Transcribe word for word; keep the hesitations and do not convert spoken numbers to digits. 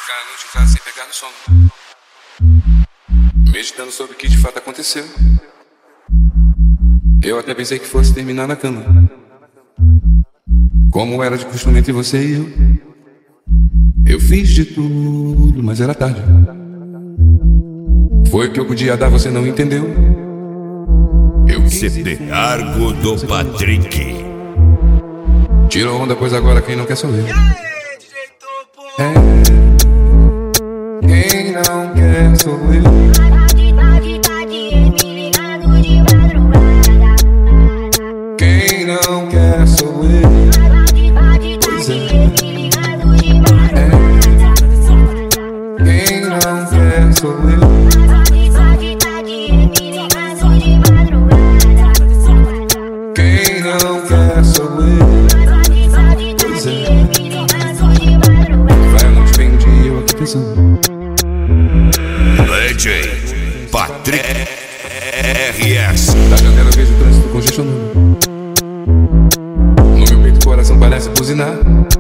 Ficar a noite em casa sem pegar no sono, meditando sobre o que de fato aconteceu. Eu até pensei que fosse terminar na cama, como era de costume entre você e eu. Eu fiz de tudo, mas era tarde. Foi o que eu podia dar, você não entendeu. Eu C D Argo do Patrick. Tirou onda, pois agora quem não quer sou eu. É, quem não quer sou eu. Quem não quer sou eu. Pois é. É, quem não quer sou eu. Quem não quer sou eu. Pois é. Vai a noite, vem um dia eu aqui pensando. D J Patrick R S. Da janela eu vejo o trânsito congestionando. No meu peito o coração parece buzinar.